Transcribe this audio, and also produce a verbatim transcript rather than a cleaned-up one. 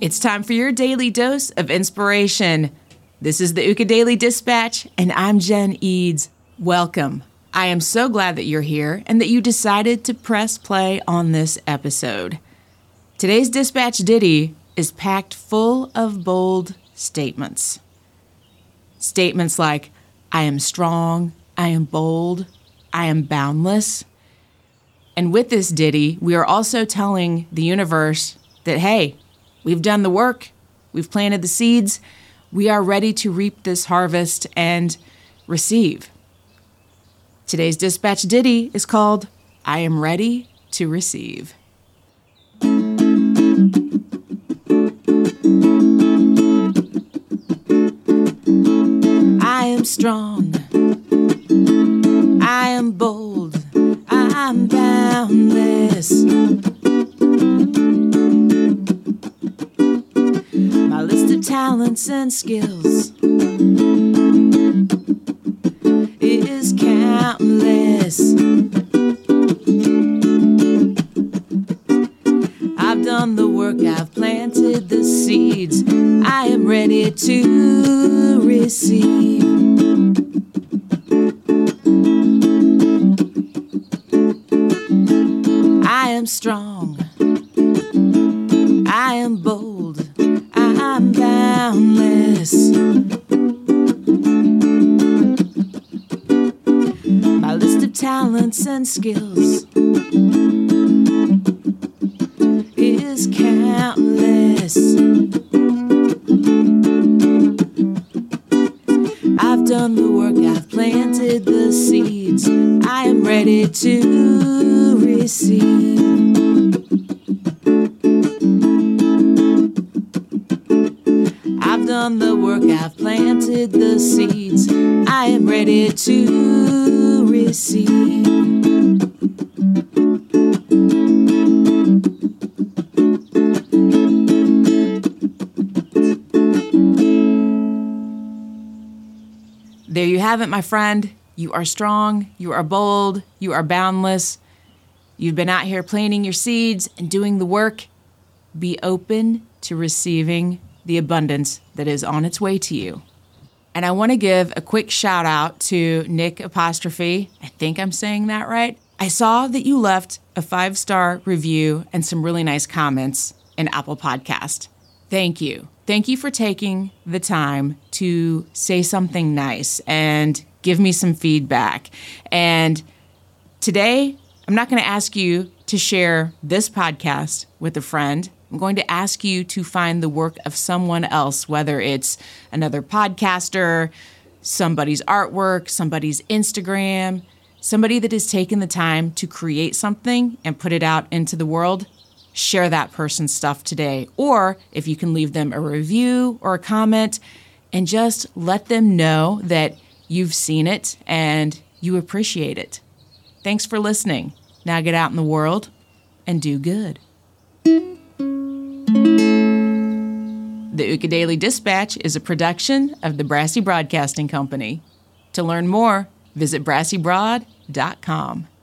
It's time for your daily dose of inspiration. This is the Uka Daily Dispatch, and I'm Jen Eads. Welcome. I am so glad that you're here and that you decided to press play on this episode. Today's dispatch ditty is packed full of bold statements. Statements like, I am strong, I am bold, I am boundless. And with this ditty, we are also telling the universe that, hey, we've done the work, we've planted the seeds, we are ready to reap this harvest and receive. Today's dispatch ditty is called, I Am Ready to Receive. I am strong, I am bold, I'm boundless. My list of talents and skills is countless. I've done the work, I've planted the seeds. I am ready to receive. I am strong, I am bold, I'm boundless. My list of talents and skills is countless. I've done the work, I've planted the seeds. I am ready to receive. I've done the work, I've planted the seeds. I am ready to receive. There you have it, my friend. You are strong, you are bold, you are boundless. You've been out here planting your seeds and doing the work. Be open to receiving the abundance that is on its way to you. And I want to give a quick shout out to Nick Apostrophe. I think I'm saying that right. I saw that you left a five-star review and some really nice comments in Apple Podcast. Thank you. Thank you for taking the time to say something nice and give me some feedback. And today, I'm not going to ask you to share this podcast with a friend. I'm going to ask you to find the work of someone else, whether it's another podcaster, somebody's artwork, somebody's Instagram, somebody that has taken the time to create something and put it out into the world. Share that person's stuff today. Or if you can leave them a review or a comment and just let them know that you've seen it and you appreciate it. Thanks for listening. Now get out in the world and do good. The Uka Daily Dispatch is a production of the Brassy Broadcasting Company. To learn more, visit brassy broad dot com.